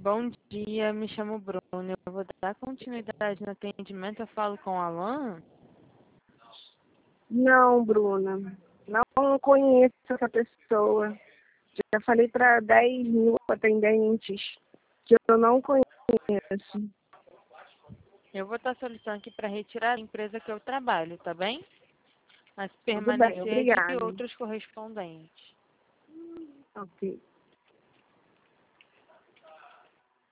Bom dia, me chamo Bruno. Eu vou dar continuidade no atendimento. Eu falo com o Alan? Não, Bruna. Não conheço essa pessoa. Já falei para 10 mil atendentes que eu não conheço. Eu vou estar solicitando aqui para retirar a empresa que eu trabalho, tá bem? Mas Tudo bem, permanecer de obrigada. outros correspondentes. Ok.